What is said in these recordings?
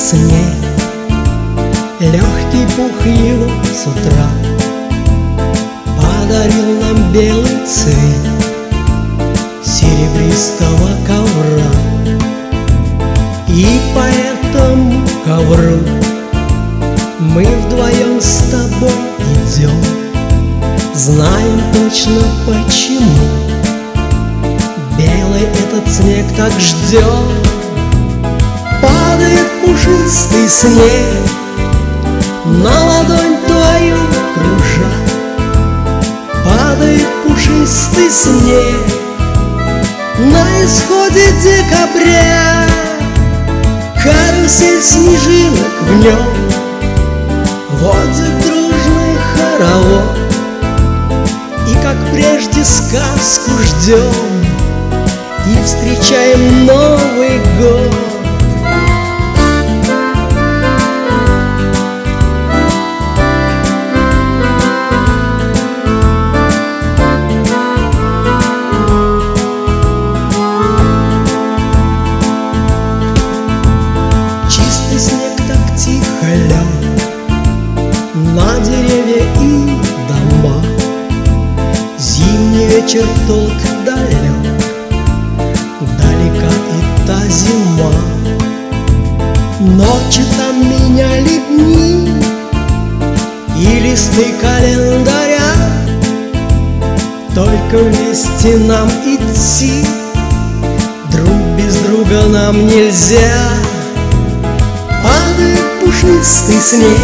снег, легкий пух его с утра подарил нам белый цвет серебристого ковра. И по этому ковру мы вдвоем с тобой идем, знаем точно почему белый этот снег так ждет. Падает пушистый снег на ладонь твою кружа, падает пушистый снег на исходе декабря. Карусель снежинок в нем водит дружный хоровод, и как прежде сказку ждем и встречаем Новый год. На деревья и дома зимний вечер тот далек, далека и та зима. Ночи там меняли дни и листы календаря, только вместе нам идти, друг без друга нам нельзя. Падает пушистый снег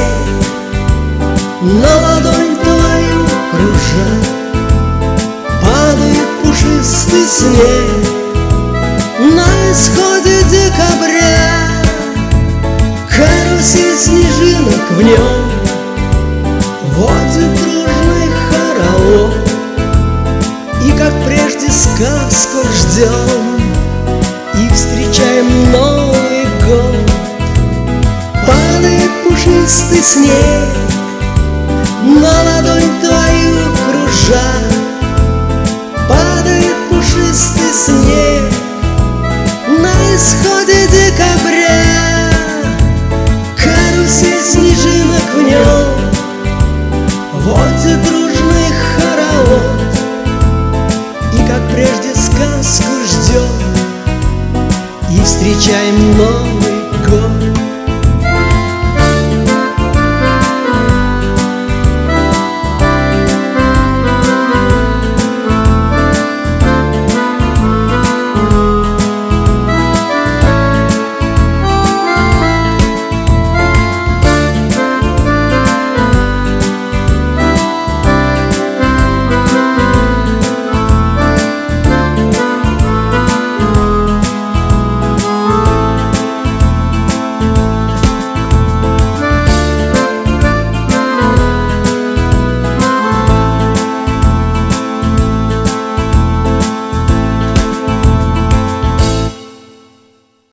на ладонь твою кружа, падает пушистый снег на исходе декабря. Карусель снежинок в нем водит дружный хоровод, и как прежде сказку ждем и встречаем Новый год. Падает пушистый снег на ладонь твою кружа, падает пушистый снег на исходе декабря. Карусель снежинок в нем водит дружный хоровод, и как прежде сказку ждем и встречаем Новый